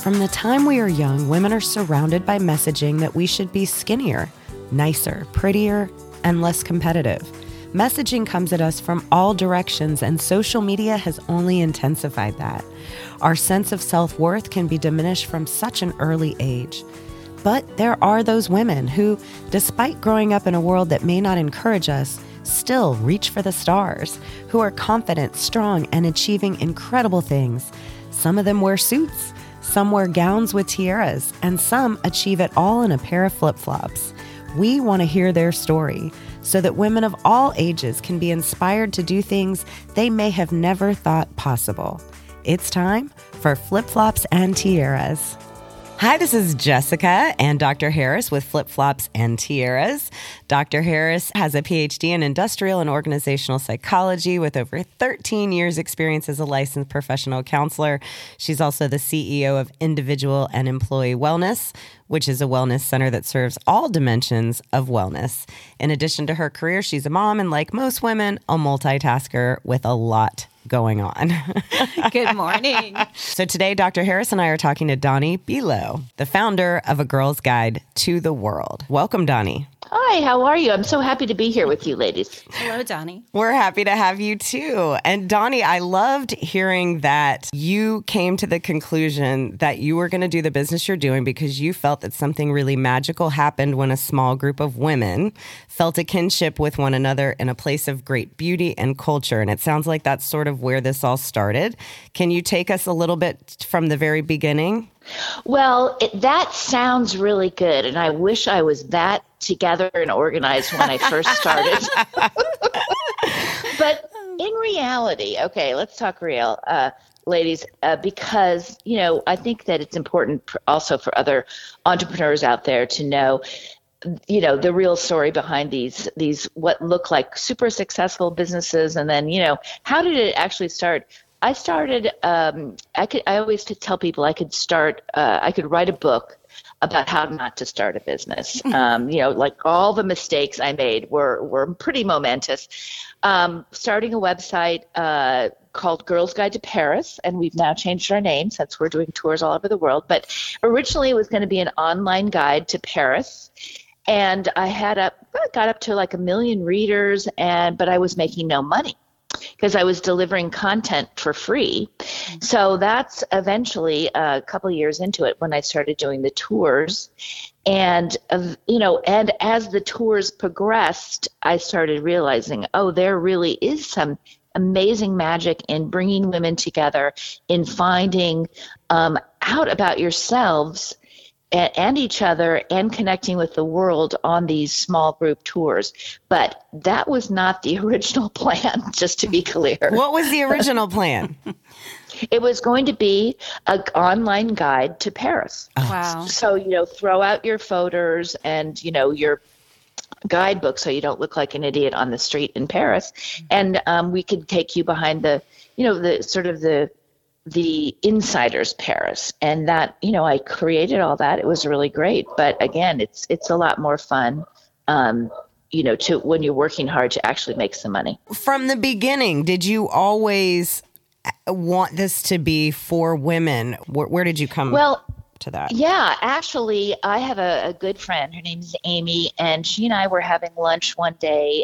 From the time we are young, women are surrounded by messaging that we should be skinnier, nicer, prettier, and less competitive. Messaging comes at us from all directions, and social media has only intensified that. Our sense of self-worth can be diminished from such an early age. But there are those women who, despite growing up in a world that may not encourage us, still reach for the stars, who are confident, strong, and achieving incredible things. Some of them wear suits, some wear gowns with tiaras, and some achieve it all in a pair of flip-flops. We want to hear their story so that women of all ages can be inspired to do things they may have never thought possible. It's time for Flip-Flops and Tiaras. Hi, this is Jessica and Dr. Harris with Flip-Flops and Tiaras. Dr. Harris has a PhD in industrial and organizational psychology with over 13 years experience as a licensed professional counselor. She's also the CEO of Individual and Employee Wellness, which is a wellness center that serves all dimensions of wellness. In addition to her career, she's a mom and, like most women, a multitasker with a lot going on. Good morning. So today, Dr. Harris and I are talking to Donnie Belo, the founder of A Girl's Guide to the World. Welcome, Donnie. Hi, how are you? I'm so happy to be here with you, ladies. Hello, Donnie. We're happy to have you too. And Donnie, I loved hearing that you came to the conclusion that you were going to do the business you're doing because you felt that something really magical happened when a small group of women felt a kinship with one another in a place of great beauty and culture. And it sounds like that's sort of where this all started. Can you take us a little bit from the very beginning? Well, that sounds really good. And I wish I was that together and organized when I first started. But in reality, okay, let's talk real, ladies, because, I think that it's important also for other entrepreneurs out there to know, the real story behind these what look like super successful businesses. And then, how did it actually start? I started, I always tell people I could write a book about how not to start a business. Like all the mistakes I made were pretty momentous. Starting a website called Girls Guide to Paris, and we've now changed our name since we're doing tours all over the world. But originally it was going to be an online guide to Paris. And I got up to like 1 million readers, but I was making no money because I was delivering content for free. So that's eventually a couple of years into it when I started doing the tours. And, and as the tours progressed, I started realizing, there really is some amazing magic in bringing women together, in finding out about yourselves and each other and connecting with the world on these small group tours. But that was not the original plan, just to be clear. What was the original plan? It was going to be an online guide to Paris. Wow. So, throw out your photos and, your guidebook so you don't look like an idiot on the street in Paris. And we could take you behind the sort of the insider's Paris. And that, I created all that. It was really great. But again, it's a lot more fun, to when you're working hard to actually make some money. From the beginning, did you always want this to be for women? Where did you come to that? Yeah, actually, I have a good friend. Her name's Amy, and she and I were having lunch one day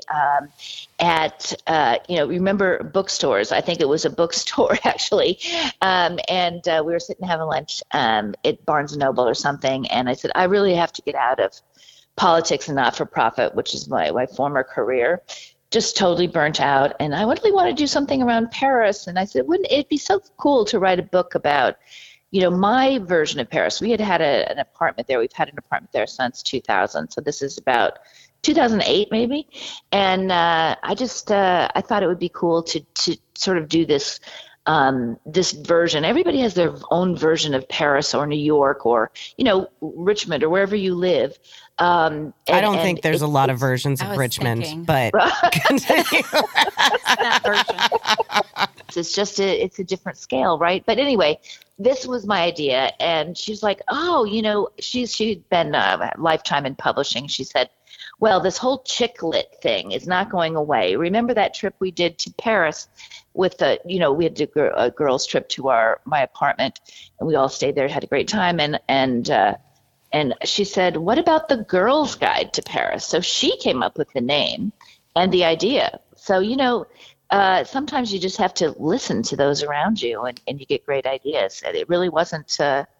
at, remember bookstores? I think it was a bookstore, actually. And we were sitting having lunch at Barnes & Noble or something, and I said, I really have to get out of politics and not-for-profit, which is my former career. Just totally burnt out, and I really want to do something around Paris. And I said, wouldn't it be so cool to write a book about my version of Paris? We had an apartment there. We've had an apartment there since 2000. So this is about 2008 maybe. And I thought it would be cool to sort of do this version. Everybody has their own version of Paris or New York or, Richmond or wherever you live. I don't think there's a lot of versions of Richmond, but continue. That version. It's a different scale, right? But anyway, this was my idea, and she's like, she'd been a lifetime in publishing. She said, Well, this whole chick-lit thing is not going away. Remember that trip we did to Paris with we had a girls' trip to my apartment, and we all stayed there, had a great time, and she said, "What about the Girls' Guide to Paris?" So she came up with the name and the idea. So sometimes you just have to listen to those around you, and you get great ideas. And it really wasn't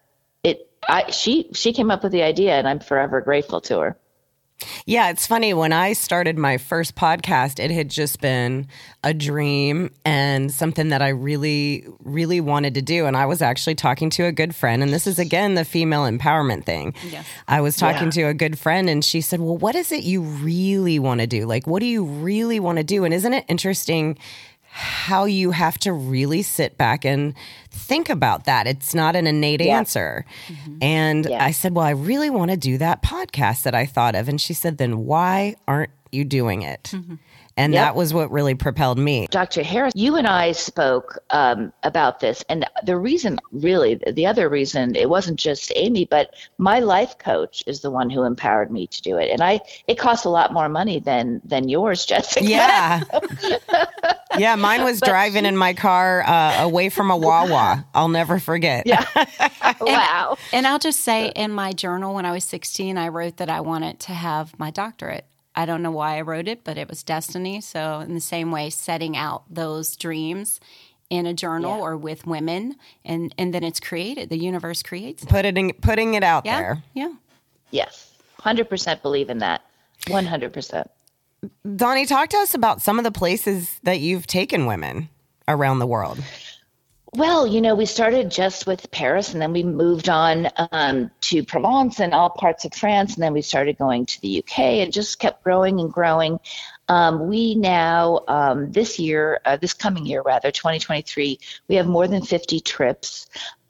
She came up with the idea, and I'm forever grateful to her. Yeah, it's funny. When I started my first podcast, it had just been a dream and something that I really, really wanted to do. And I was actually talking to a good friend. And this is, again, the female empowerment thing. Yes. I was talking to a good friend, and she said, well, what is it you really want to do? Like, what do you really want to do? And isn't it interesting how you have to really sit back and think about that? It's not an innate answer. Mm-hmm. And I said, well, I really want to do that podcast that I thought of. And she said, then why aren't you doing it? Mm-hmm. And that was what really propelled me. Dr. Harris, you and I spoke about this. And the reason, really, the other reason, it wasn't just Amy, but my life coach is the one who empowered me to do it. And it costs a lot more money than yours, Jessica. Yeah. Yeah, mine was driving in my car away from a Wawa. I'll never forget. Yeah. Wow. And I'll just say, in my journal when I was 16, I wrote that I wanted to have my doctorate. I don't know why I wrote it, but it was destiny. So in the same way, setting out those dreams in a journal or with women, and then it's created. The universe creates it. Putting it out there. Yeah. Yes. 100% believe in that. 100%. Donnie, talk to us about some of the places that you've taken women around the world. Well, we started just with Paris, and then we moved on to Provence and all parts of France, and then we started going to the UK, and just kept growing and growing. We now, this coming year, 2023, we have more than 50 trips.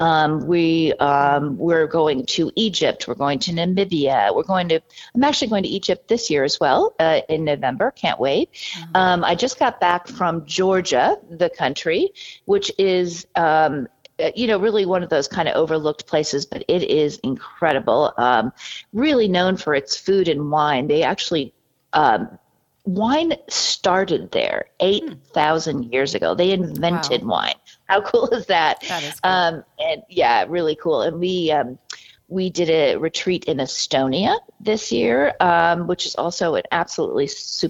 We're going to Egypt. We're going to Namibia. I'm actually going to Egypt this year as well, in November. Can't wait. I just got back from Georgia, the country, which is, really one of those kind of overlooked places, but it is incredible. Really known for its food and wine. They actually, wine started there 8,000 years ago. They invented wine. How cool is that? That is cool. And really cool. And we did a retreat in Estonia this year, which is also an absolutely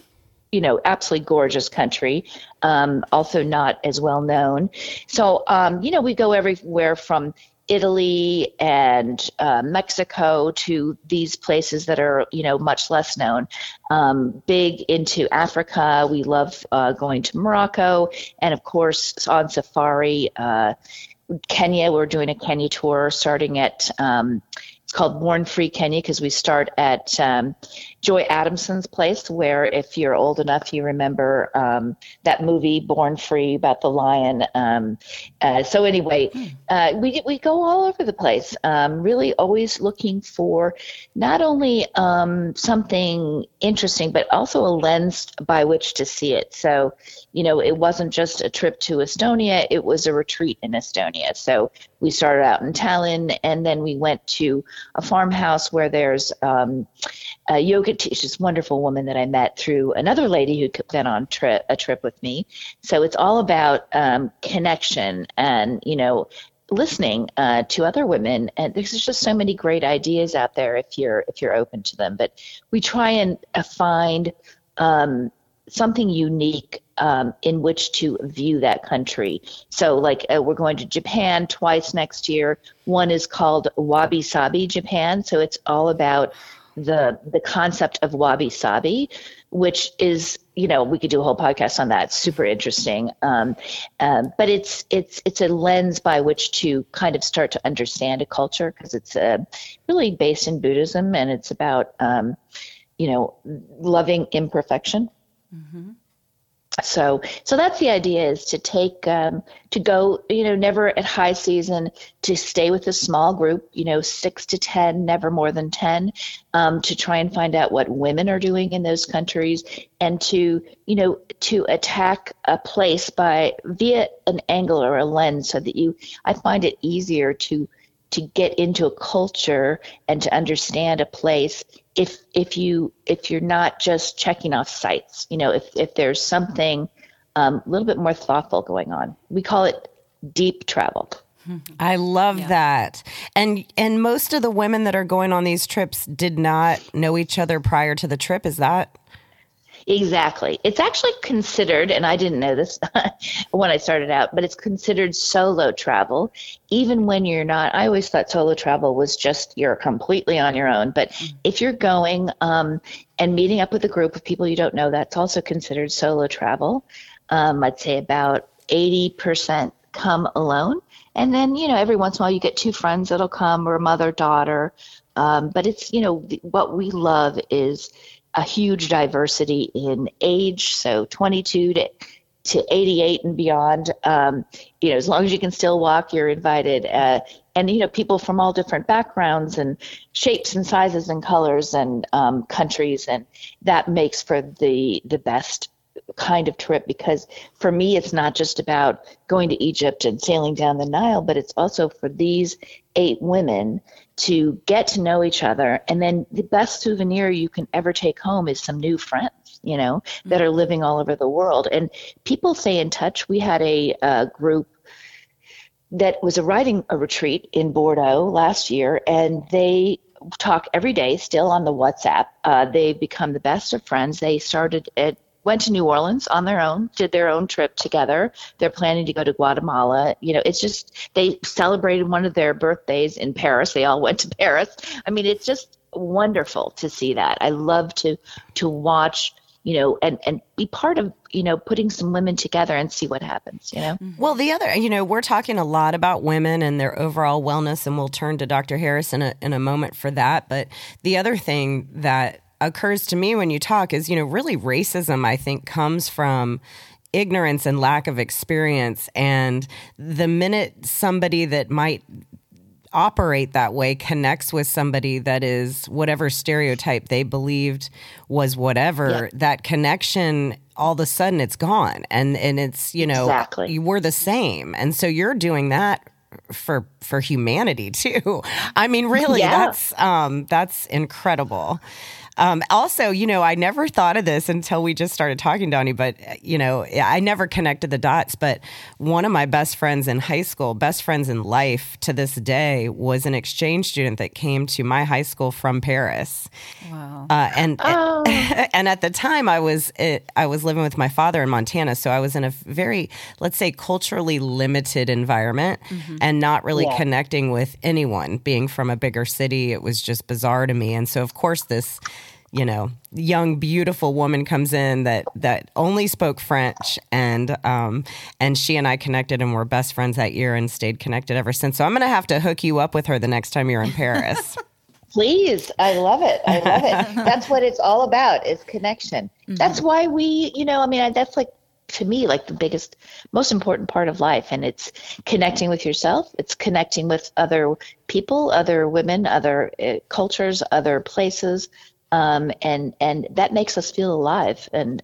gorgeous country. Also not as well known. So, we go everywhere from Italy and Mexico to these places that are, much less known. Big into Africa. We love going to Morocco, and of course on safari. Kenya, we're doing a Kenya tour starting at it's called Born Free Kenya, because we start at Joy Adamson's place, where if you're old enough, you remember that movie Born Free about the lion. So anyway, we go all over the place, really always looking for not only something interesting, but also a lens by which to see it. So, it wasn't just a trip to Estonia, it was a retreat in Estonia. So we started out in Tallinn, and then we went to a farmhouse where there's a yoga teacher, this wonderful woman that I met through another lady who been on a trip with me. So it's all about connection and, listening to other women. And there's just so many great ideas out there if you're open to them. But we try and find something unique in which to view that country. So we're going to Japan twice next year. One is called Wabi Sabi Japan. So it's all about the concept of wabi sabi, which is, we could do a whole podcast on that. It's super interesting. But it's a lens by which to kind of start to understand a culture, because it's really based in Buddhism, and it's about, loving imperfection. Mm-hmm. So that's the idea, is to take, to go, never at high season, to stay with a small group, 6 to 10, never more than 10, to try and find out what women are doing in those countries, and to attack a place via an angle or a lens, so that I find it easier to to get into a culture and to understand a place if you're not just checking off sites. If there's something a little bit more thoughtful going on. We call it deep travel. I love that. And most of the women that are going on these trips did not know each other prior to the trip. Is that? Exactly. It's actually considered, and I didn't know this when I started out, but it's considered solo travel, even when you're not. I always thought solo travel was just you're completely on your own. But if you're going and meeting up with a group of people you don't know, that's also considered solo travel. I'd say about 80% come alone. And then, every once in a while you get two friends that'll come, or a mother, daughter. But it's, what we love is a huge diversity in age. So 22 to 88 and beyond, as long as you can still walk, you're invited. And people from all different backgrounds and shapes and sizes and colors and countries. And that makes for the best kind of trip, because for me, it's not just about going to Egypt and sailing down the Nile, but it's also for these 8 women to get to know each other. And then the best souvenir you can ever take home is some new friends, that are living all over the world. And people stay in touch. We had a group that was writing a retreat in Bordeaux last year, and they talk every day still on the WhatsApp. They've become the best of friends. They went to New Orleans on their own, did their own trip together. They're planning to go to Guatemala. It's just, they celebrated one of their birthdays in Paris. They all went to Paris. I mean, it's just wonderful to see that. I love to watch, and be part of, putting some women together and see what happens, Well, the other, we're talking a lot about women and their overall wellness, and we'll turn to Dr. Harris in a moment for that. But the other thing that occurs to me when you talk is, really racism, I think, comes from ignorance and lack of experience. And the minute somebody that might operate that way connects with somebody that is whatever stereotype they believed was whatever, that connection, all of a sudden it's gone. And it's, exactly. We're the same. And so you're doing that for humanity too. I mean, really, that's incredible. Also, I never thought of this until we just started talking, Donnie, but, I never connected the dots. But one of my best friends in high school, best friends in life to this day, was an exchange student that came to my high school from Paris. Wow. And at the time I was living with my father in Montana. So I was in a very, let's say, culturally limited environment and not really connecting with anyone. Being from a bigger city, it was just bizarre to me. And so, of course, this young, beautiful woman comes in that only spoke French, and she and I connected, and we're best friends that year and stayed connected ever since. So I'm going to have to hook you up with her the next time you're in Paris. Please. I love it. That's what it's all about, is connection. That's why we, that's like, to me, like the biggest, most important part of life. And it's connecting with yourself. It's connecting with other people, other women, other cultures, other places. And that makes us feel alive. And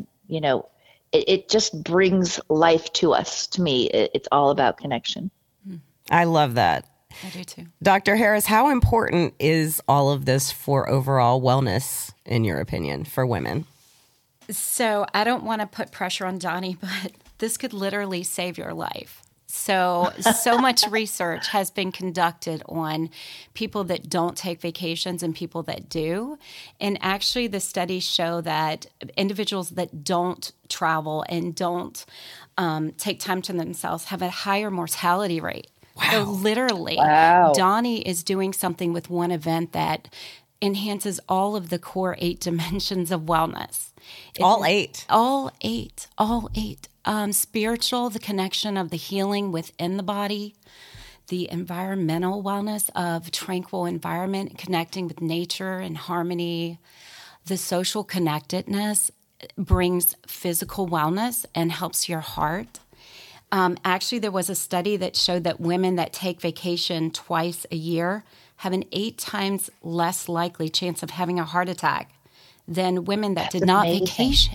it just brings life to us. To me, it's all about connection. I love that. I do too. Dr. Harris, how important is all of this for overall wellness, in your opinion, for women? So I don't want to put pressure on Donnie, but this could literally save your life. So much research has been conducted on people that don't take vacations and people that do. And actually the studies show that individuals that don't travel and don't take time to themselves have a higher mortality rate. Wow. So literally, Donnie is doing something with one event that enhances all of the core 8 dimensions of wellness. All eight. Spiritual, the connection of the healing within the body, the environmental wellness of tranquil environment, connecting with nature and harmony, the social connectedness brings physical wellness and helps your heart. Actually, there was a study that showed that women that take vacation twice a year have an 8 times less likely chance of having a heart attack than women that did not vacation.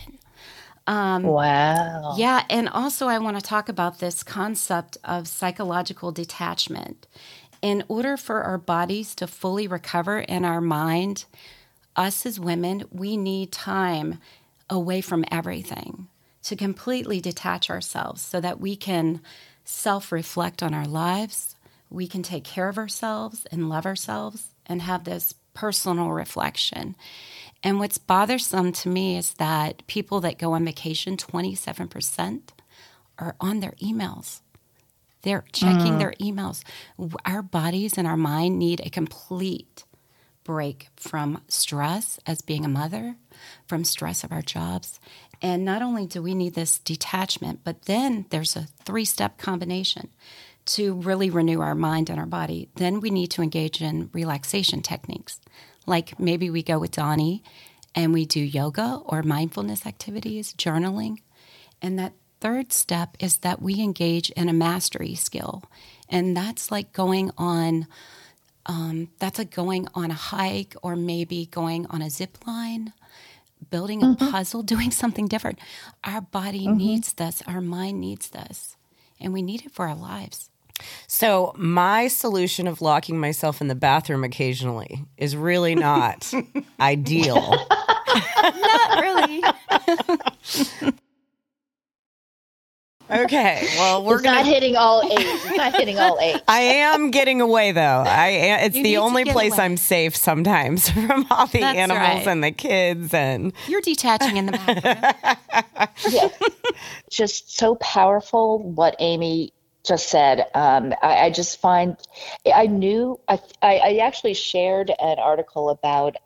Wow. Yeah, and also I want to talk about this concept of psychological detachment. in order for our bodies to fully recover and our mind, us as women, we need time away from everything to completely detach ourselves so that we can self-reflect on our lives. We can take care of ourselves and love ourselves and have this personal reflection. And what's bothersome to me is that people that go on vacation, 27% are on their emails. They're checking their emails. Our bodies and our mind need a complete break from stress as being a mother, from stress of our jobs. And not only do we need this detachment, but then there's a 3-step combination to really renew our mind and our body. Then we need to engage in relaxation techniques. Like maybe we go with Donnie and we do yoga or mindfulness activities, journaling. And that third step is that we engage in a mastery skill. And that's like going on a hike, or maybe going on a zip line, building a puzzle, doing something different. Our body needs this. Our mind needs this. And we need it for our lives. So my solution of locking myself in the bathroom occasionally is really not ideal. Not really. Okay, well, we're not hitting all 8. It's not hitting all 8. I am getting away, though. It's You the need only to get place away. I'm safe sometimes from all the That's animals right. and the kids. And You're detaching in the bathroom. Yeah. Just so powerful what Amy just said. I just find, I actually shared an article about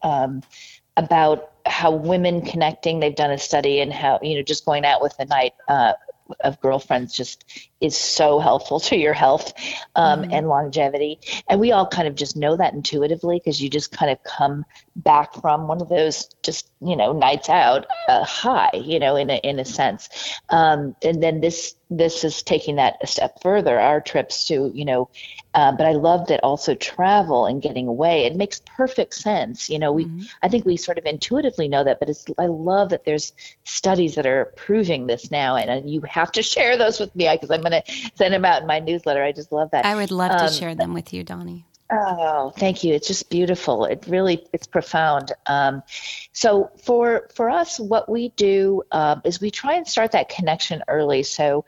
how women connecting, they've done a study, and how, just going out with a night of girlfriends just is so helpful to your health and longevity. And we all kind of just know that intuitively, because you just kind of come back from one of those just, nights out high, in a sense. And then this is taking that a step further, our trips to, but I love that also travel and getting away. It makes perfect sense. I think we sort of intuitively know that, but I love that there's studies that are proving this now. And you have to share those with me, because I'm going to send them out in my newsletter. I just love that. I would love to share them with you, Donnie. Oh, thank you. It's just beautiful. It's profound. So for us, what we do is we try and start that connection early. So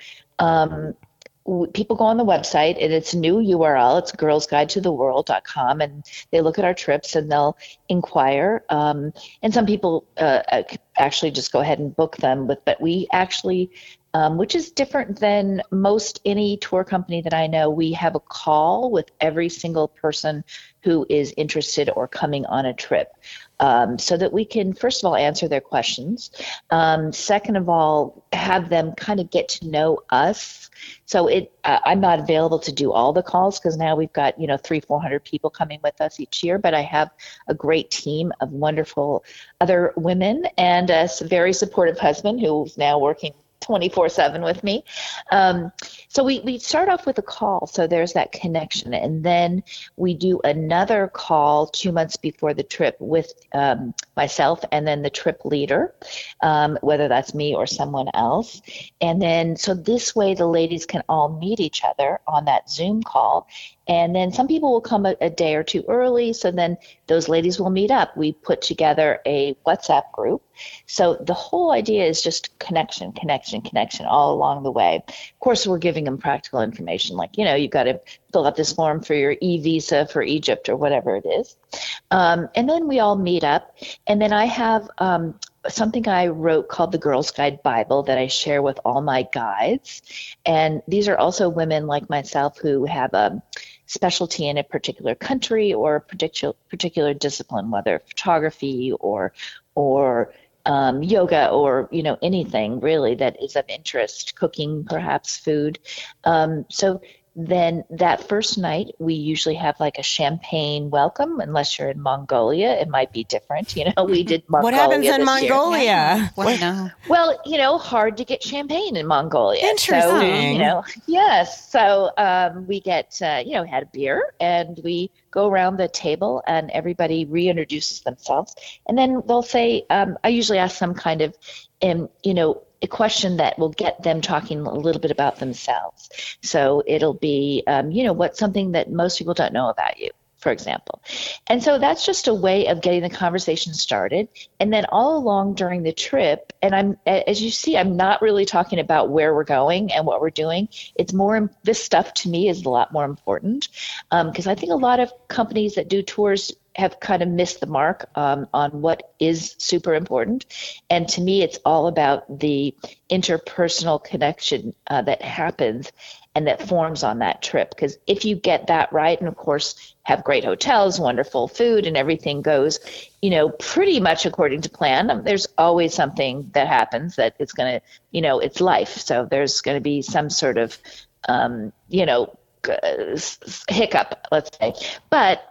people go on the website, and it's a new URL. It's girlsguidetotheworld.com, and they look at our trips and they'll inquire. And some people actually just go ahead and book them. But we actually, which is different than most any tour company that I know, we have a call with every single person who is interested or coming on a trip, so that we can, first of all, answer their questions. Second of all, have them kind of get to know us. So I'm not available to do all the calls, because now we've got 300-400 people coming with us each year. But I have a great team of wonderful other women and a very supportive husband who's now working 24/7 with me. So we start off with a call. So there's that connection. And then we do another call 2 months before the trip with myself and then the trip leader, whether that's me or someone else. And then, so this way the ladies can all meet each other on that Zoom call. And then some people will come a day or two early. So then those ladies will meet up. We put together a WhatsApp group. So the whole idea is just connection all along the way. Of course, we're giving them practical information, like, you've got to fill out this form for your e-visa for Egypt or whatever it is. And then we all meet up. And then I have something I wrote called the Girls Guide Bible that I share with all my guides. And these are also women like myself who have a specialty in a particular country or a particular discipline, whether photography or yoga or, anything really that is of interest, cooking, perhaps food. So then that first night, we usually have like a champagne welcome. Unless you're in Mongolia, it might be different. We did Mongolia. what happens in this Mongolia? year. Well, Hard to get champagne in Mongolia. Interesting. So, yes. So we get, had a beer, and we go around the table and everybody reintroduces themselves. And then they'll say, I usually ask some kind of, a question that will get them talking a little bit about themselves. So it'll be, what's something that most people don't know about you, for example. And so that's just a way of getting the conversation started. And then all along during the trip, and as you see, I'm not really talking about where we're going and what we're doing. It's more, this stuff to me is a lot more important, because I think a lot of companies that do tours have kind of missed the mark on what is super important. And to me, it's all about the interpersonal connection that happens and that forms on that trip. Because if you get that right, and of course have great hotels, wonderful food, and everything goes, pretty much according to plan, there's always something that happens that it's going to, it's life. So there's going to be some sort of, hiccup, let's say. But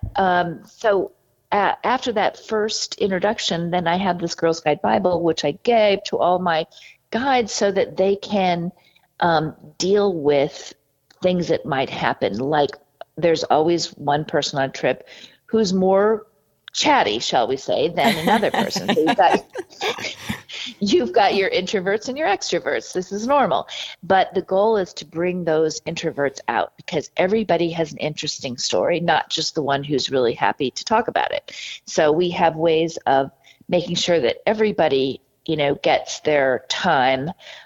after that first introduction, then I have this Girls Guide Bible, which I gave to all my guides so that they can deal with things that might happen. Like there's always one person on a trip who's more chatty, shall we say, than another person. So you've got your introverts and your extroverts. This is normal. But the goal is to bring those introverts out, because everybody has an interesting story, not just the one who's really happy to talk about it. So we have ways of making sure that everybody, gets their time,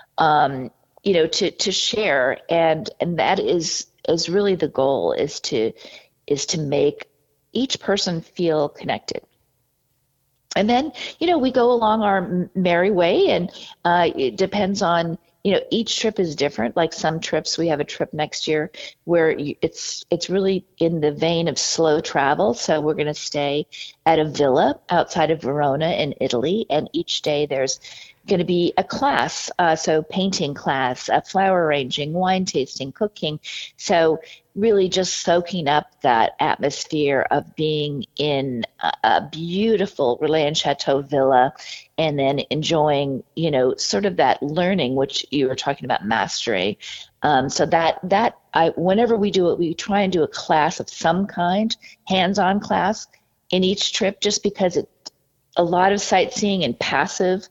to share. And that is really the goal, is to make each person feel connected. And then, we go along our merry way, and it depends on, each trip is different. Like some trips, we have a trip next year where it's really in the vein of slow travel. So we're going to stay at a villa outside of Verona in Italy, and each day there's going to be a class, so painting class, flower arranging, wine tasting, cooking. So really just soaking up that atmosphere of being in a beautiful Relais & Chateaux villa, and then enjoying, sort of that learning, which you were talking about, mastery. So whenever we do it, we try and do a class of some kind, hands-on class in each trip, just because a lot of sightseeing and passive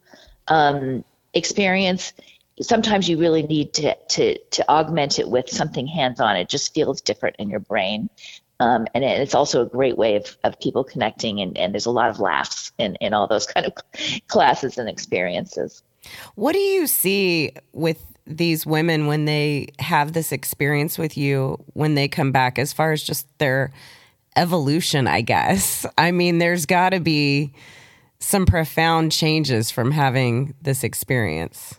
experience, sometimes you really need to augment it with something hands-on. It just feels different in your brain. And it's also a great way of people connecting, and there's a lot of laughs in all those kind of classes and experiences. What do you see with these women when they have this experience with you, when they come back, as far as just their evolution, I guess? I mean, there's got to be some profound changes from having this experience.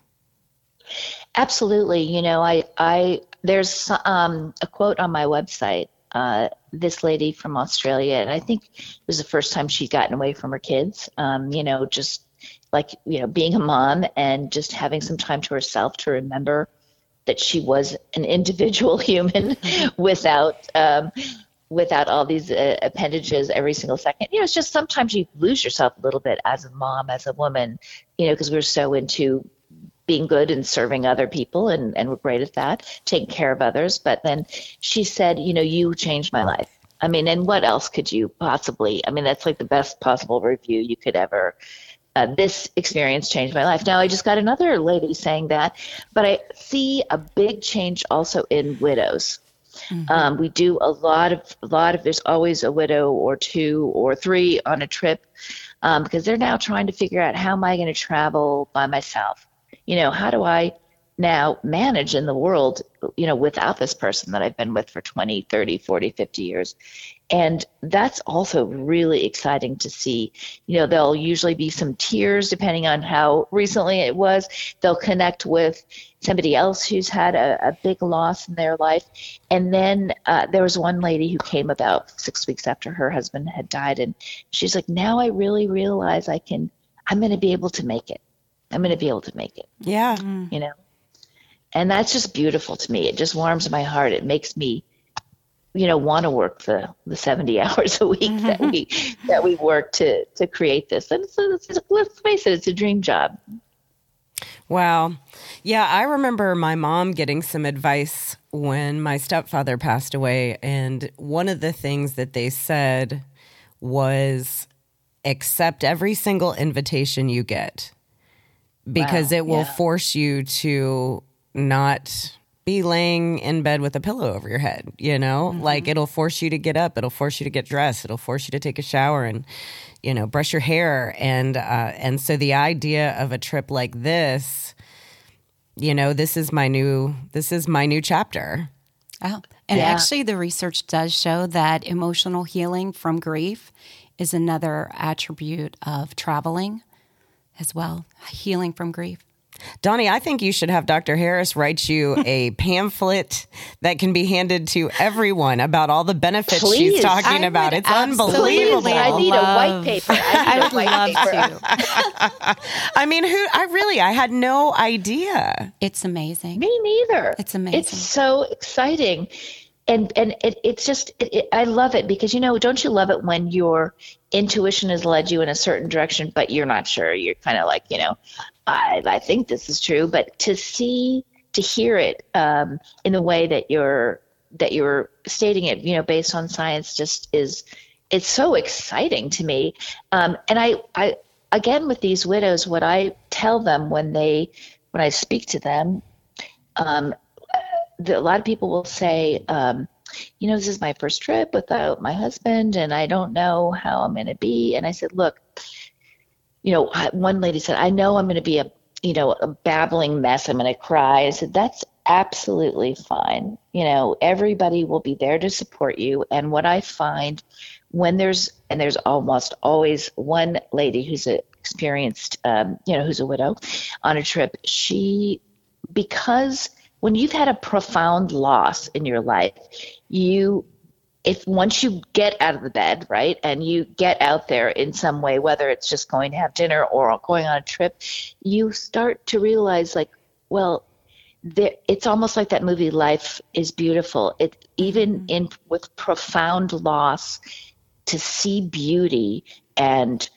Absolutely. There's a quote on my website, this lady from Australia, and I think it was the first time she'd gotten away from her kids, just like, being a mom and just having some time to herself to remember that she was an individual human without all these appendages every single second. It's just sometimes you lose yourself a little bit as a mom, as a woman, because we're so into being good and serving other people, and we're great at that, taking care of others. But then she said, you changed my life. I mean, and what else could you possibly, that's like the best possible review you could ever, this experience changed my life. Now, I just got another lady saying that, but I see a big change also in widows. Mm-hmm. We do a lot of, there's always a widow or two or three on a trip, because they're now trying to figure out, how am I going to travel by myself? How do I now manage in the world, without this person that I've been with for 20, 30, 40, 50 years? And that's also really exciting to see. There'll usually be some tears depending on how recently it was. They'll connect with somebody else who's had a big loss in their life. And then there was one lady who came about 6 weeks after her husband had died. And she's like, now I really realize I'm going to be able to make it. I'm going to be able to make it. Yeah. And that's just beautiful to me. It just warms my heart. It makes me, want to work the 70 hours a week that we work to create this. And so let's face it, it's a dream job. Wow. Yeah, I remember my mom getting some advice when my stepfather passed away. And one of the things that they said was accept every single invitation you get, because it will force you to not be laying in bed with a pillow over your head, you know? Like, it'll force you to get up. It'll force you to get dressed. It'll force you to take a shower and, you know, brush your hair. And so the idea of a trip like this, you know, this is my new chapter. Oh, and actually the research does show that emotional healing from grief is another attribute of traveling as well, healing from grief. Donnie, I think you should have Dr. Harris write you a pamphlet that can be handed to everyone about all the benefits she's talking about. It's unbelievable. I need a white paper. I would love to. I had no idea. It's amazing. Me neither. It's amazing. It's so exciting. And it's just, I love it because, you know, don't you love it when your intuition has led you in a certain direction, but you're not sure. You're kind of like, you know, I think this is true, but to hear it in the way that you're stating it, you know, based on science, it's so exciting to me. And I again, with these widows, what I tell them when I speak to them, a lot of people will say, you know, this is my first trip without my husband and I don't know how I'm going to be. And I said, look, you know, one lady said, I know I'm going to be a babbling mess. I'm going to cry. I said, that's absolutely fine. You know, everybody will be there to support you. And what I find when there's almost always one lady who's experienced, who's a widow on a trip, because when you've had a profound loss in your life, once you get out of the bed, right, and you get out there in some way, whether it's just going to have dinner or going on a trip, you start to realize, like, well, it's almost like that movie Life is Beautiful. Even with profound loss, to see beauty and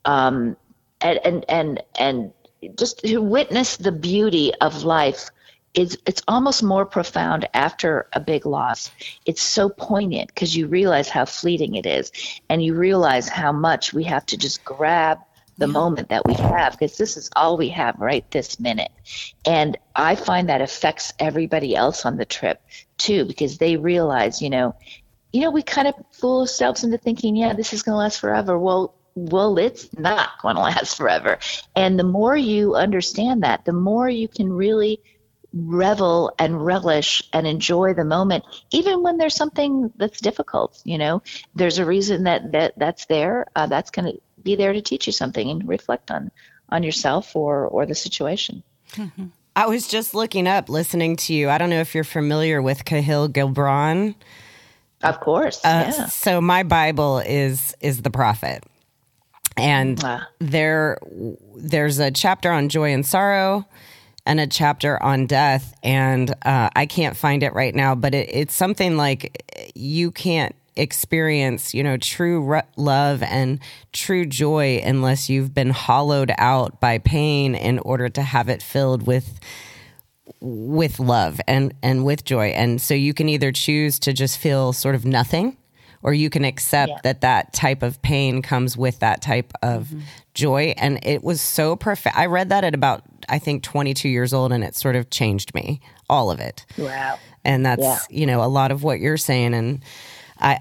just to witness the beauty of life. It's almost more profound after a big loss. It's so poignant because you realize how fleeting it is, and you realize how much we have to just grab the moment that we have, because this is all we have right this minute. And I find that affects everybody else on the trip too, because they realize, you know, we kind of fool ourselves into thinking, yeah, this is going to last forever. Well, it's not going to last forever. And the more you understand that, the more you can really revel and relish and enjoy the moment, even when there's something that's difficult. You know, there's a reason that's there. That's going to be there to teach you something and reflect on yourself or the situation. Mm-hmm. I was just looking up, listening to you. I don't know if you're familiar with Kahlil Gibran. Of course. Yeah. So my Bible is the prophet. And there's a chapter on joy and sorrow and a chapter on death. And I can't find it right now, but it's something like you can't experience, you know, true love and true joy unless you've been hollowed out by pain in order to have it filled with love and with joy. And so you can either choose to just feel sort of nothing, or you can accept that type of pain comes with that type of joy. And it was so perfect. I read that at about, I think, 22 years old, and it sort of changed me, all of it. Wow. And that's, you know, a lot of what you're saying. And I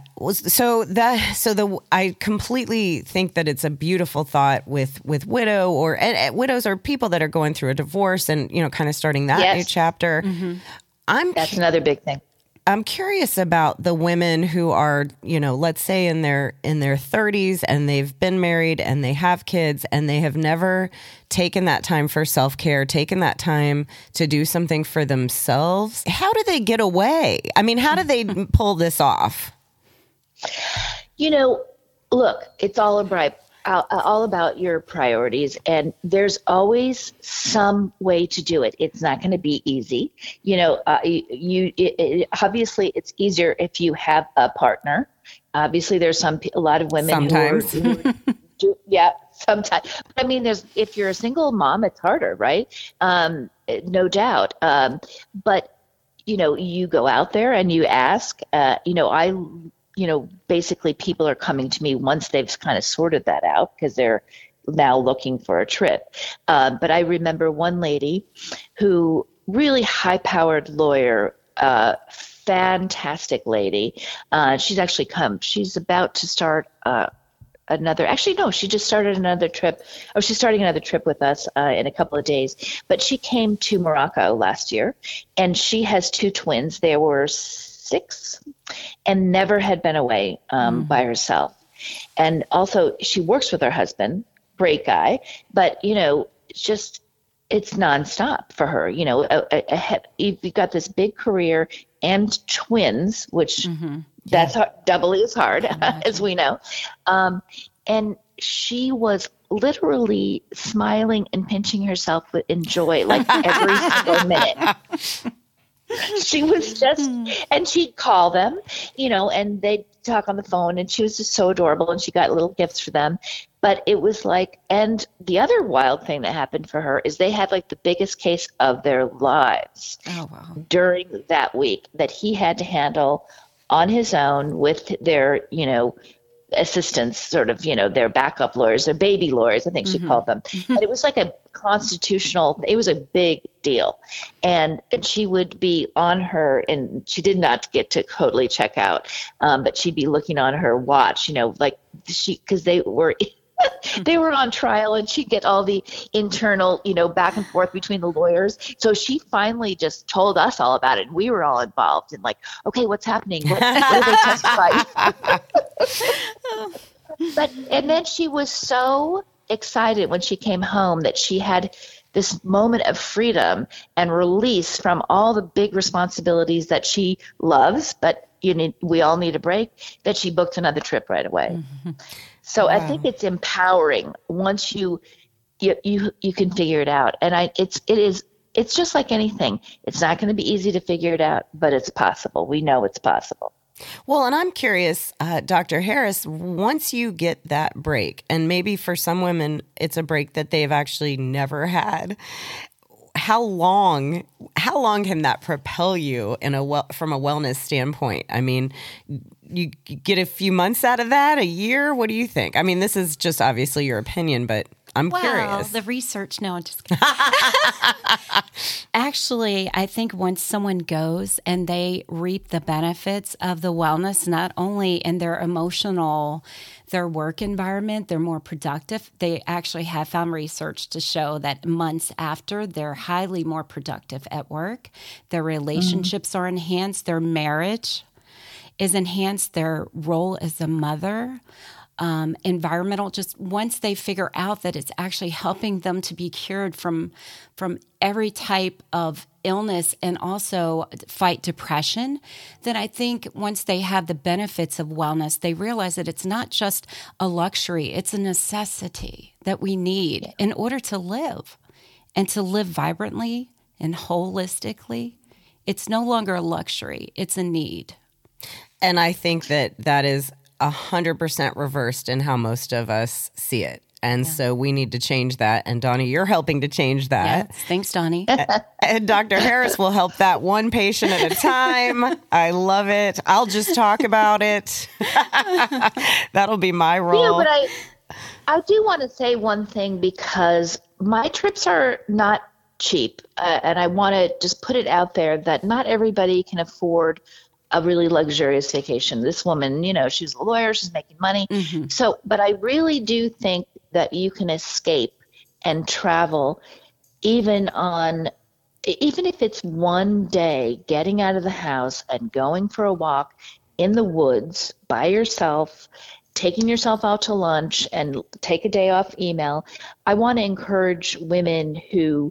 completely think that it's a beautiful thought with widow or widows or people that are going through a divorce and, you know, kind of starting that new chapter. Mm-hmm. That's another big thing. I'm curious about the women who are, you know, let's say in their 30s and they've been married and they have kids and they have never taken that time for self-care, taken that time to do something for themselves. How do they get away? I mean, how do they pull this off? You know, look, it's all about your priorities, and there's always some way to do it. It's not going to be easy. You know, obviously it's easier if you have a partner. Obviously there's a lot of women sometimes who Yeah, sometimes. But I mean, if you're a single mom, it's harder, right? No doubt. But you go out there and you ask. Basically, people are coming to me once they've kind of sorted that out because they're now looking for a trip. But I remember one lady who really high-powered lawyer. Fantastic lady. She's about to start she just started another trip, or she's starting another trip with us in a couple of days. But she came to Morocco last year, and she has 2 twins. They were 6 and never had been away by herself. And also she works with her husband, great guy, but it's nonstop for her. You've got this big career and twins, which that's doubly as hard, as we know. And she was literally smiling and pinching herself in joy, like every single minute. She was just, and she'd call them, and they'd talk on the phone, and she was just so adorable, and she got little gifts for them. But it was like, and the other wild thing that happened for her is they had like the biggest case of their lives during that week that he had to handle on his own with their, assistants, sort of, their backup lawyers, their baby lawyers, I think she called them. And it was like it was a big deal. And she would be on her, and she did not get to totally check out, but she'd be looking on her watch, because they were on trial, and she'd get all the internal, back and forth between the lawyers. So she finally just told us all about it. And we were all involved and like, okay, what's happening? What are they testifying? And then she was so excited when she came home that she had this moment of freedom and release from all the big responsibilities that she loves, but we all need a break, that she booked another trip right away. So I think it's empowering once you can figure it out. And it's just like anything. It's not going to be easy to figure it out, but it's possible. We know it's possible. Well, and I'm curious, Dr. Harris, once you get that break, and maybe for some women it's a break that they've actually never had, how long can that propel you from a wellness standpoint? I mean, you get a few months out of that, a year? What do you think? I mean, this is just obviously your opinion, but I'm curious. The research, no, I'm just kidding. Actually, I think once someone goes and they reap the benefits of the wellness, not only in their their work environment, they're more productive. They actually have found research to show that months after, they're highly more productive at work. Their relationships are enhanced. Their marriage is enhanced. Their role as a mother. Environmental, just once they figure out that it's actually helping them to be cured from every type of illness and also fight depression, then I think once they have the benefits of wellness, they realize that it's not just a luxury, it's a necessity that we need in order to live and to live vibrantly and holistically. It's no longer a luxury, it's a need. And I think that is 100% reversed in how most of us see it. And so we need to change that. And Donnie, you're helping to change that. Yes. Thanks, Donnie. And Dr. Harris will help that one patient at a time. I love it. I'll just talk about it. That'll be my role. But I do want to say one thing, because my trips are not cheap. And I want to just put it out there that not everybody can afford a really luxurious vacation. This woman, she's a lawyer, she's making money. So, but I really do think that you can escape and travel even if it's one day, getting out of the house and going for a walk in the woods by yourself, taking yourself out to lunch and take a day off email. I want to encourage women who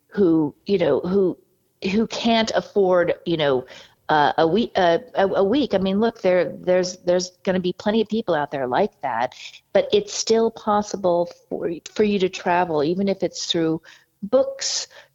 can't afford, a week. I mean, look, there's going to be plenty of people out there like that, but it's still possible for you to travel, even if it's through books,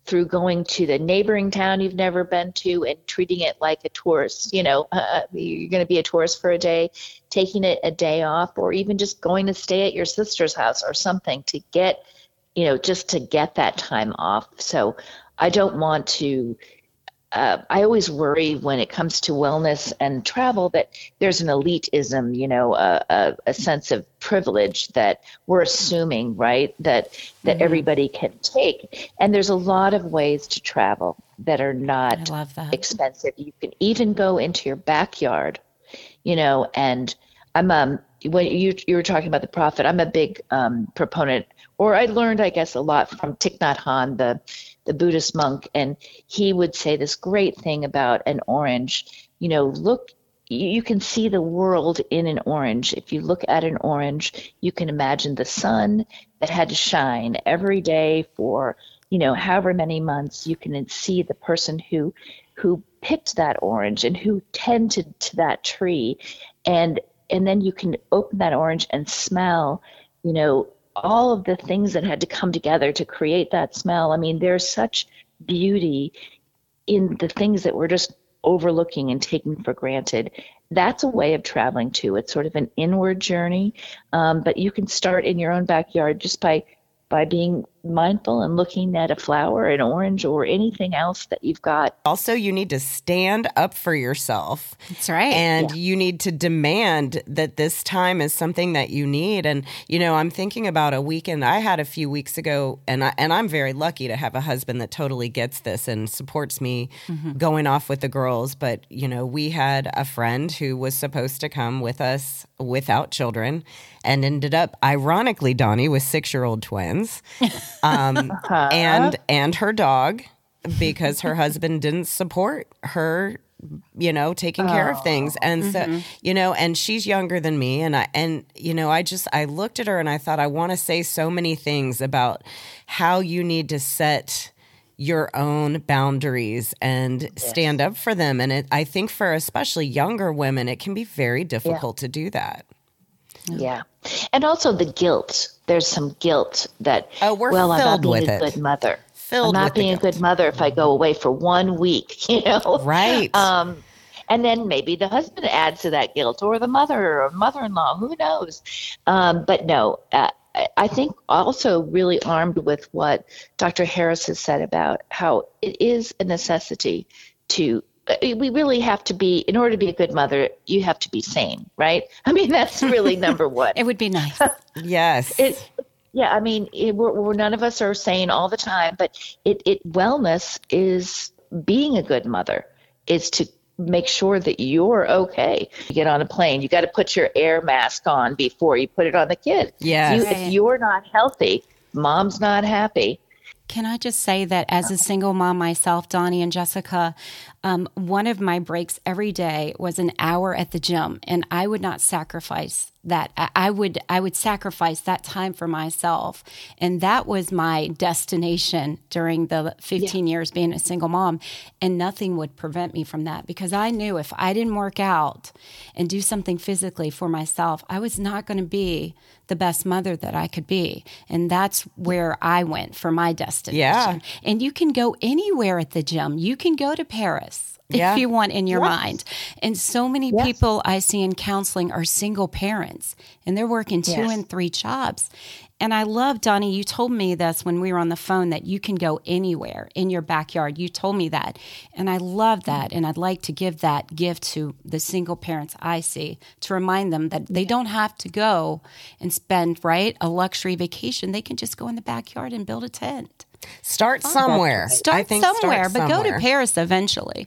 through going to the neighboring town you've never been to and treating it like a tourist. You're going to be a tourist for a day, taking it a day off, or even just going to stay at your sister's house or something to get, just to get that time off. So I don't want to. I always worry when it comes to wellness and travel that there's an elitism, a sense of privilege that we're assuming, right, that everybody can take. And there's a lot of ways to travel that are not expensive. You can even go into your backyard, and I'm when you were talking about the prophet, I'm a big proponent, or I learned, I guess, a lot from Thich Nhat Hanh, the Buddhist monk, and he would say this great thing about an orange. Look, you can see the world in an orange. If you look at an orange, you can imagine the sun that had to shine every day for, however many months. You can see the person who picked that orange and who tended to that tree. And then you can open that orange and smell, all of the things that had to come together to create that smell. I mean, there's such beauty in the things that we're just overlooking and taking for granted. That's a way of traveling too. It's sort of an inward journey, but you can start in your own backyard just by being mindful and looking at a flower, an orange, or anything else that you've got. Also, you need to stand up for yourself. That's right. And you need to demand that this time is something that you need. And, I'm thinking about a weekend I had a few weeks ago, and I'm very lucky to have a husband that totally gets this and supports me going off with the girls. But, we had a friend who was supposed to come with us without children and ended up, ironically, Donnie, with 6-year-old twins. And her dog, because her husband didn't support her, taking care of things. And so, and she's younger than me. And I looked at her and I thought, I want to say so many things about how you need to set your own boundaries and stand up for them. And I think for especially younger women, it can be very difficult to do that. Yeah. And also the guilt. There's some guilt that, I'm not being a good mother. I'm not being a good mother if I go away for 1 week, Right. And then maybe the husband adds to that guilt, or the mother or mother-in-law, who knows? But no, I think also really armed with what Dr. Harris has said about how it is a necessity we really have to be, in order to be a good mother, you have to be sane, right? I mean, that's really number one. It would be nice. Yes. We're none of us are sane all the time, but wellness is being a good mother, is to make sure that you're okay. You get on a plane, you got to put your air mask on before you put it on the kid. Yes. If you're not healthy, mom's not happy. Can I just say that as a single mom myself, Donnie and Jessica, one of my breaks every day was an hour at the gym, and I would not sacrifice that. I would sacrifice that time for myself, and that was my destination during the 15 years being a single mom, and nothing would prevent me from that, because I knew if I didn't work out and do something physically for myself, I was not going to be the best mother that I could be. And that's where I went for my destination. Yeah. And you can go anywhere at the gym. You can go to Paris if you want in your mind. And so many people I see in counseling are single parents, and they're working 2 and 3 jobs. And I love, Donnie, you told me this when we were on the phone, that you can go anywhere in your backyard. You told me that. And I love that. And I'd like to give that gift to the single parents I see, to remind them that they don't have to go and spend, a luxury vacation. They can just go in the backyard and build a tent. Start somewhere. Start somewhere, but go to Paris eventually.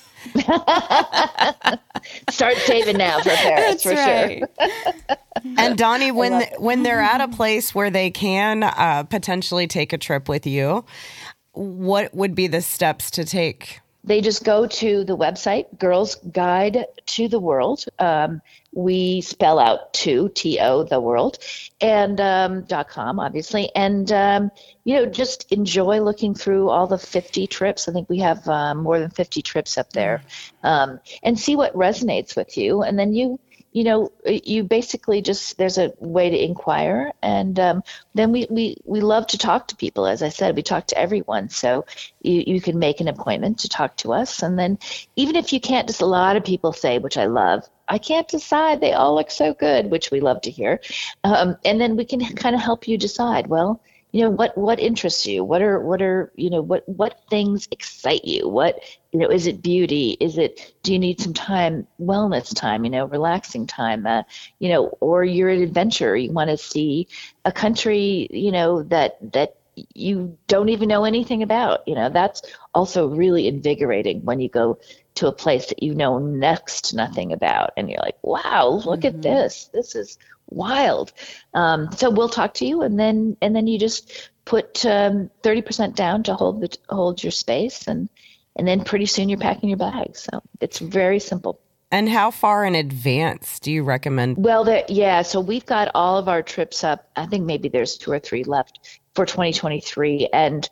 Start saving now for Paris. That's for right. Sure. And Donnie, when they're at a place where they can potentially take a trip with you, what would be the steps to take? They just go to the website, Girls Guide to the World. We spell out T-O, the world, and .com, obviously. And, just enjoy looking through all the 50 trips. I think we have more than 50 trips up there, and see what resonates with you. And then you you basically just, there's a way to inquire. And then we love to talk to people. As I said, we talk to everyone. So you can make an appointment to talk to us. And then even if you can't, just a lot of people say, which I love, I can't decide. They all look so good, which we love to hear. And then we can kind of help you decide, well, what interests you? What are what things excite you? What, is it beauty? Do you need some time, wellness time, relaxing time, or you're an adventurer. You want to see a country, that you don't even know anything about. That's also really invigorating when you go to a place that you know next to nothing about. And you're like, wow, look at this. This is wild. So we'll talk to you, and then you just put 30% down to hold your space, and then pretty soon you're packing your bags. So it's very simple. And how far in advance do you recommend? Well, so we've got all of our trips up. I think maybe there's 2 or 3 left for 2023, and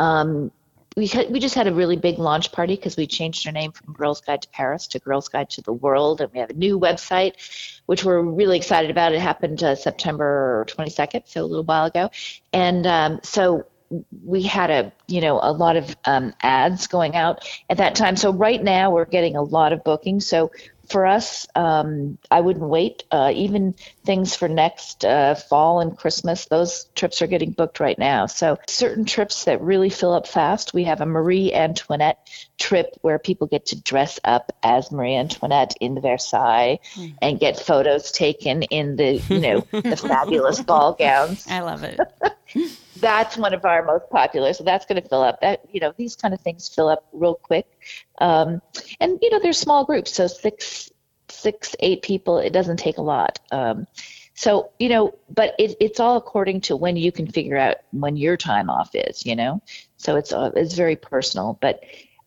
we just had a really big launch party because we changed our name from Girls Guide to Paris to Girls Guide to the World, and we have a new website, which we're really excited about. It happened September 22nd, so a little while ago, and so we had a lot of ads going out at that time. So right now we're getting a lot of bookings. So for us, I wouldn't wait. Even things for next fall and Christmas, those trips are getting booked right now. So certain trips that really fill up fast, we have a Marie Antoinette trip where people get to dress up as Marie Antoinette in the Versailles and get photos taken in the, the fabulous ball gowns. I love it. That's one of our most popular. So that's going to fill up. That, these kind of things fill up real quick. And, they're small groups. So 8 people, it doesn't take a lot. So, but it's all according to when you can figure out when your time off is, so it's very personal, but,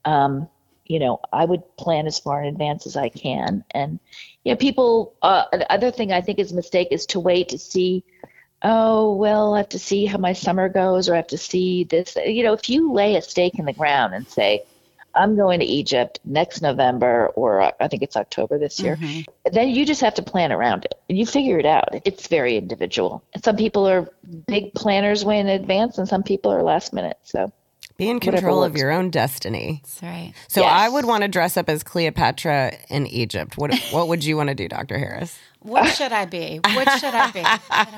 I would plan as far in advance as I can. And, people, the other thing I think is a mistake is to wait to see, oh, well, I have to see how my summer goes, or I have to see this. If you lay a stake in the ground and say, I'm going to Egypt next November, or I think it's October this year, then you just have to plan around it. And you figure it out. It's very individual. Some people are big planners way in advance, and some people are last minute. So be in control of your own destiny. That's right. So yes. I would want to dress up as Cleopatra in Egypt. What would you want to do, Dr. Harris? What should I be? What should I be?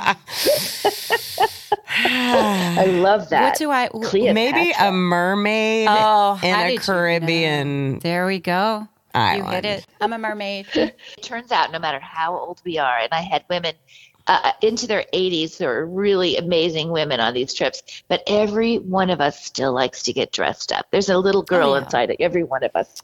I love that. What do I? Cleopatra. Maybe a mermaid in a Caribbean. There we go. Island. You hit it. I'm a mermaid. It turns out no matter how old we are, and I had women into their 80s, there are really amazing women on these trips, but every one of us still likes to get dressed up. There's a little girl inside of every one of us.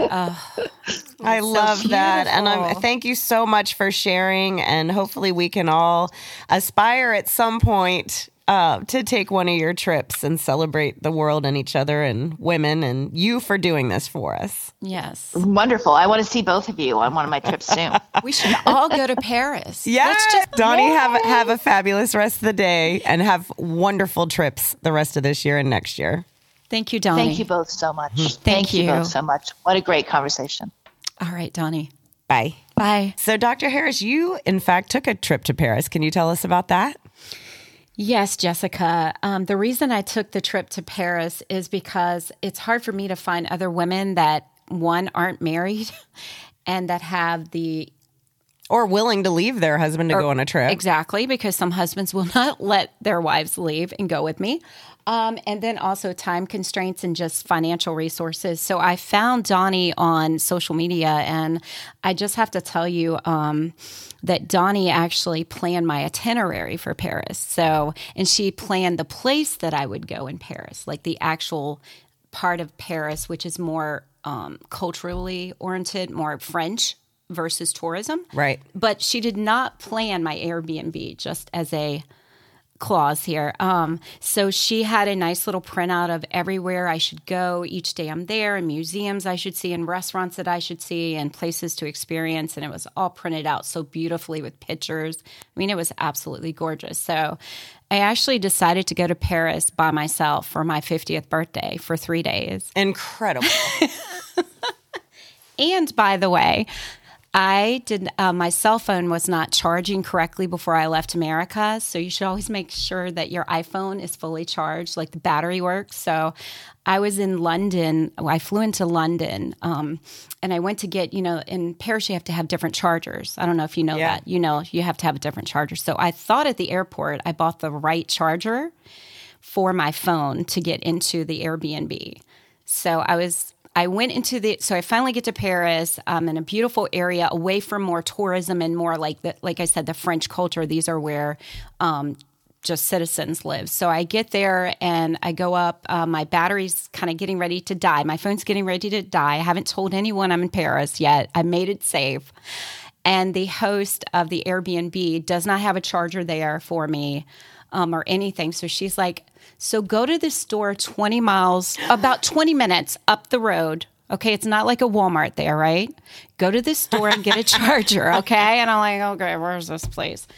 I love that. And thank you so much for sharing. And hopefully we can all aspire at some point to take one of your trips and celebrate the world and each other and women and you for doing this for us. Yes. Wonderful. I want to see both of you on one of my trips soon. We should all go to Paris. Yes. Donnie, have a fabulous rest of the day and have wonderful trips the rest of this year and next year. Thank you, Donnie. Thank you both so much. Thank you both so much. What a great conversation. All right, Donnie. Bye. Bye. So, Dr. Harris, you, in fact, took a trip to Paris. Can you tell us about that? Yes, Jessica. The reason I took the trip to Paris is because it's hard for me to find other women that, one, aren't married and that have the... Or willing to leave their husband to go on a trip. Exactly, because some husbands will not let their wives leave and go with me. And then also time constraints and just financial resources. So I found Donnie on social media, and I just have to tell you that Donnie actually planned my itinerary for Paris. So, and she planned the place that I would go in Paris, like the actual part of Paris, which is more culturally oriented, more French versus tourism. Right. But she did not plan my Airbnb, just as a clause here. So she had a nice little printout of everywhere I should go each day I'm there, and museums I should see, and restaurants that I should see, and places to experience. And it was all printed out so beautifully with pictures. I mean, it was absolutely gorgeous. So I actually decided to go to Paris by myself for my 50th birthday for 3 days. Incredible. And by the way, I did. My cell phone was not charging correctly before I left America, so you should always make sure that your iPhone is fully charged, like the battery works. So I was in London. I flew into London, and I went to get, in Paris you have to have different chargers. I don't know if you know that. You have to have a different charger. So I thought at the airport I bought the right charger for my phone to get into the Airbnb. So I went into so I finally get to Paris, in a beautiful area away from more tourism and more like I said, the French culture. These are where just citizens live. So I get there and I go up. My battery's kind of getting ready to die. My phone's getting ready to die. I haven't told anyone I'm in Paris yet. I made it safe. And the host of the Airbnb does not have a charger there for me or anything. So she's like, so go to the store 20 miles, about 20 minutes up the road. Okay, it's not like a Walmart there, right? Go to this store and get a charger, okay? And I'm like, okay, where's this place?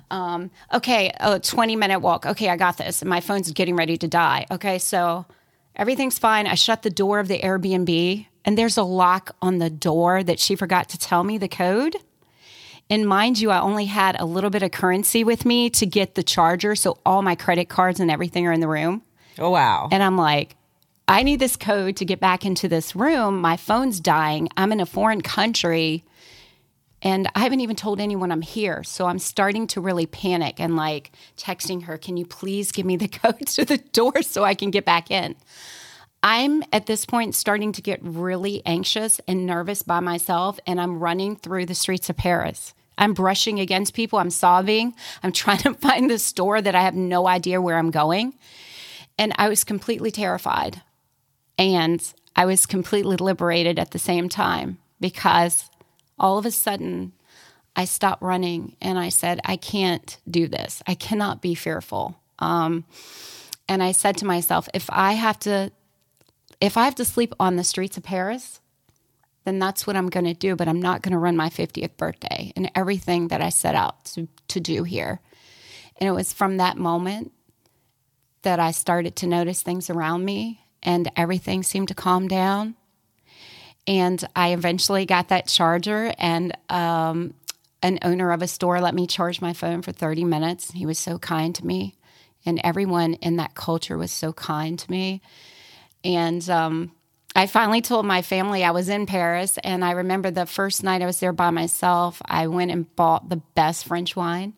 20-minute walk. Okay, I got this. And my phone's getting ready to die. Okay, so everything's fine. I shut the door of the Airbnb, and there's a lock on the door that she forgot to tell me the code. And mind you, I only had a little bit of currency with me to get the charger, so all my credit cards and everything are in the room. Oh, wow. And I'm like, I need this code to get back into this room. My phone's dying. I'm in a foreign country, and I haven't even told anyone I'm here. So I'm starting to really panic and like texting her, can you please give me the code to the door so I can get back in? I'm at this point starting to get really anxious and nervous by myself, and I'm running through the streets of Paris. I'm brushing against people. I'm sobbing. I'm trying to find the store that I have no idea where I'm going. And I was completely terrified. And I was completely liberated at the same time, because all of a sudden I stopped running and I said, I can't do this. I cannot be fearful. And I said to myself, if I have to sleep on the streets of Paris, then that's what I'm going to do. But I'm not going to run my 50th birthday and everything that I set out to do here. And it was from that moment that I started to notice things around me, and everything seemed to calm down. And I eventually got that charger, and an owner of a store let me charge my phone for 30 minutes. He was so kind to me, and everyone in that culture was so kind to me. And I finally told my family I was in Paris, and I remember the first night I was there by myself, I went and bought the best French wine.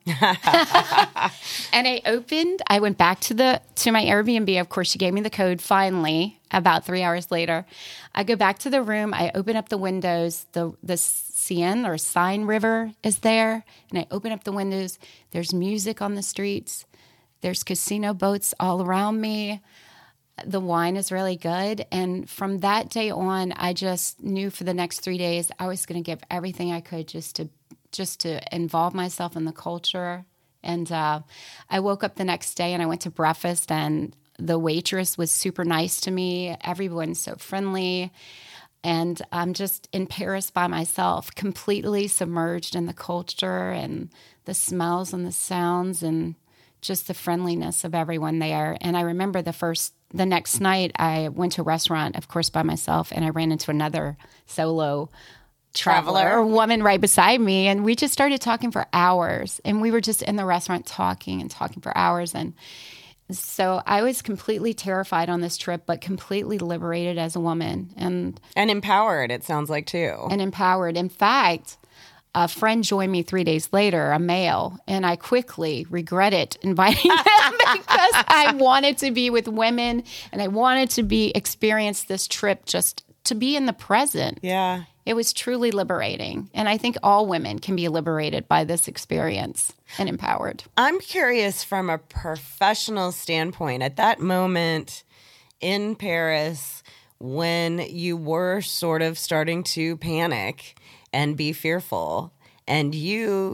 And I went back to my Airbnb. Of course, she gave me the code finally, about 3 hours later. I go back to the room, I open up the windows, the Seine or Seine River is there, and I open up the windows. There's music on the streets. There's casino boats all around me. The wine is really good. And from that day on, I just knew for the next 3 days, I was going to give everything I could just to involve myself in the culture. And I woke up the next day and I went to breakfast, and the waitress was super nice to me. Everyone's so friendly. And I'm just in Paris by myself, completely submerged in the culture and the smells and the sounds and just the friendliness of everyone there. And I remember the next night I went to a restaurant, of course, by myself, and I ran into another solo traveler, woman right beside me. And we just started talking for hours, and we were just in the restaurant talking for hours. And so I was completely terrified on this trip, but completely liberated as a woman. And empowered, it sounds like, too. And empowered. In fact, a friend joined me 3 days later, a male, and I quickly regretted inviting him because I wanted to be with women, and I wanted to experience this trip just to be in the present. Yeah. It was truly liberating. And I think all women can be liberated by this experience and empowered. I'm curious from a professional standpoint, at that moment in Paris, when you were sort of starting to panic and be fearful, and you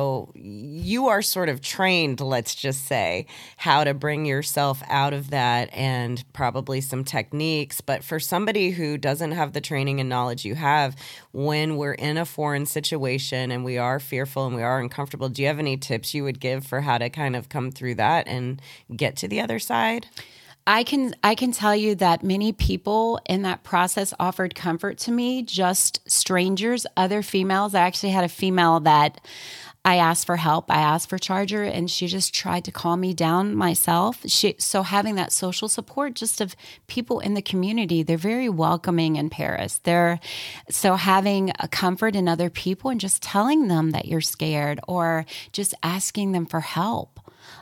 are sort of trained, let's just say, how to bring yourself out of that, and probably some techniques. But for somebody who doesn't have the training and knowledge you have, when we're in a foreign situation and we are fearful and we are uncomfortable, do you have any tips you would give for how to kind of come through that and get to the other side? I can tell you that many people in that process offered comfort to me, just strangers, other females. I actually had a female that I asked for help. I asked for charger, and she just tried to calm me down myself. So having that social support just of people in the community, they're very welcoming in Paris. So having a comfort in other people and just telling them that you're scared or just asking them for help.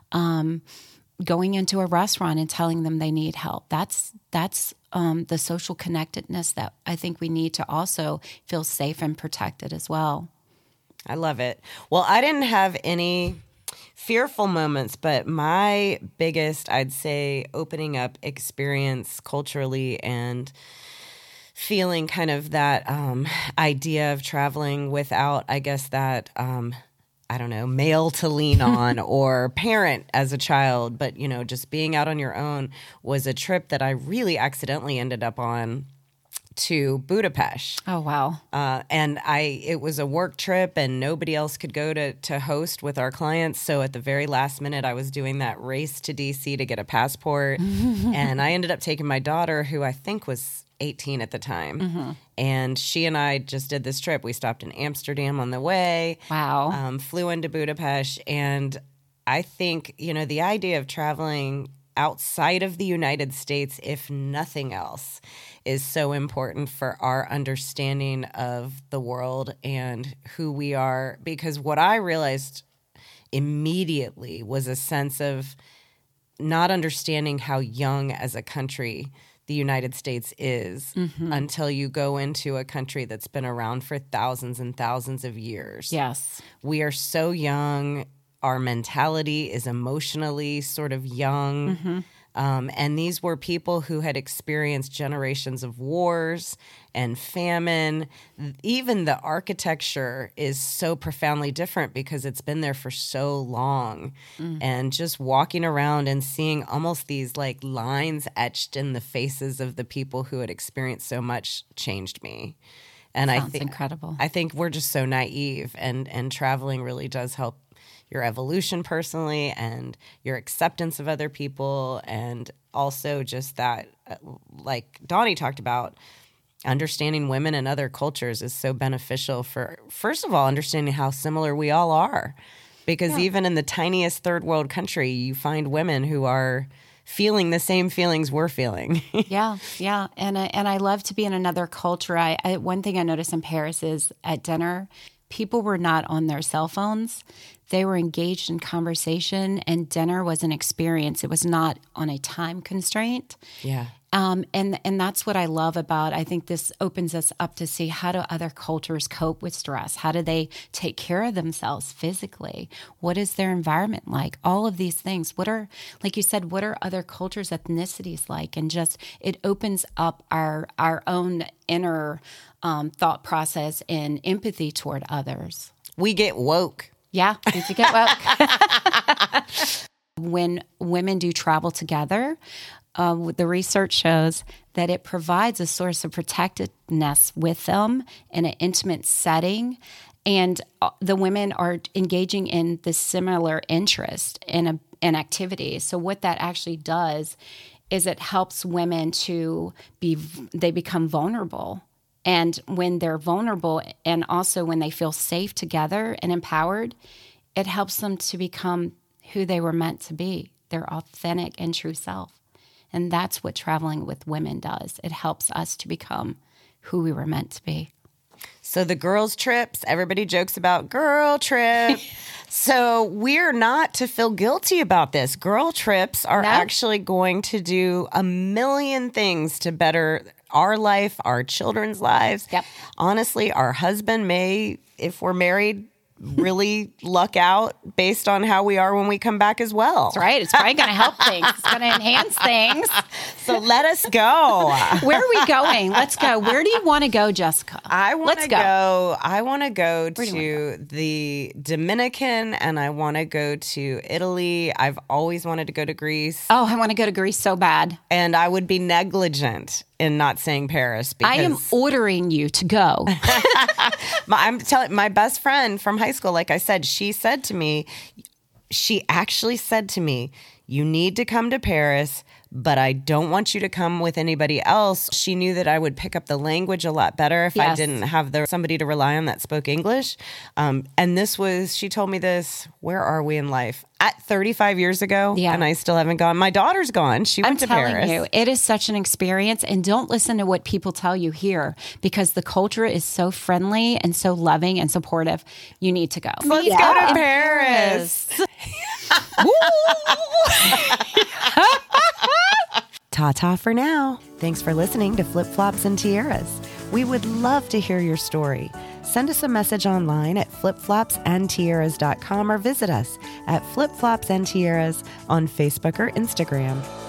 Going into a restaurant and telling them they need help. That's the social connectedness that I think we need to also feel safe and protected as well. I love it. Well, I didn't have any fearful moments, but my biggest, I'd say, opening up experience culturally and feeling kind of that idea of traveling without, I guess, that, I don't know, male to lean on or parent as a child, but, just being out on your own was a trip that I really accidentally ended up on to Budapest. Oh, wow. And it was a work trip and nobody else could go to host with our clients. So at the very last minute, I was doing that race to DC to get a passport. And I ended up taking my daughter, who I think was 18 at the time. And she and I just did this trip. We stopped in Amsterdam on the way. Wow. Flew into Budapest. And I think, the idea of traveling outside of the United States, if nothing else, is so important for our understanding of the world and who we are. Because what I realized immediately was a sense of not understanding how young as a country the United States is until you go into a country that's been around for thousands and thousands of years. Yes. We are so young. Our mentality is emotionally sort of young. And these were people who had experienced generations of wars and famine. Even the architecture is so profoundly different because it's been there for so long. And just walking around and seeing almost these like lines etched in the faces of the people who had experienced so much changed me. And Sounds incredible. I think we're just so naive, and traveling really does help your evolution personally and your acceptance of other people, and also just that, like Donnie talked about, understanding women and other cultures is so beneficial for, first of all, understanding how similar we all are. Because even in the tiniest third world country, you find women who are feeling the same feelings we're feeling. Yeah. And I love to be in another culture. One thing I noticed in Paris is at dinner, people were not on their cell phones. They were engaged in conversation, and dinner was an experience. It was not on a time constraint. Yeah. And that's what I love about, I think this opens us up to see, how do other cultures cope with stress? How do they take care of themselves physically? What is their environment like? All of these things. Like you said, what are other cultures, ethnicities like? And just, it opens up our own inner thought process and empathy toward others. We get woke. Yeah, we need to get woke. When women do travel together, the research shows that it provides a source of protectedness with them in an intimate setting, and the women are engaging in this similar interest in activities. So what that actually does is it helps women they become vulnerable. And when they're vulnerable, and also when they feel safe together and empowered, it helps them to become who they were meant to be, their authentic and true self. And that's what traveling with women does. It helps us to become who we were meant to be. So the girls' trips, everybody jokes about girl trip. So we're not to feel guilty about this. Girl trips are actually going to do a million things to better our life, our children's lives. Yep. Honestly, our husband may, if we're married, really luck out based on how we are when we come back as well. That's right. It's probably going to help things. It's going to enhance things. So let us go. Where are we going? Let's go. Where do you want to go, Jessica? I want to go to the Dominican, and I want to go to Italy. I've always wanted to go to Greece. Oh, I want to go to Greece so bad. And I would be negligent in not saying Paris. Because I am ordering you to go. I'm telling my best friend from high school, like I said, she actually said to me, you need to come to Paris, but I don't want you to come with anybody else. She knew that I would pick up the language a lot better if I didn't have somebody to rely on that spoke English. And she told me this, where are we in life? At 35 years ago, and I still haven't gone. My daughter's gone. She went to Paris. I'm telling you, it is such an experience. And don't listen to what people tell you here, because the culture is so friendly and so loving and supportive. You need to go. Let's go to Paris. Ta-ta for now. Thanks for listening to Flip Flops and Tiaras. We would love to hear your story. Send us a message online at flipflopsandtiaras.com or visit us at Flip Flops and Tiaras on Facebook or Instagram.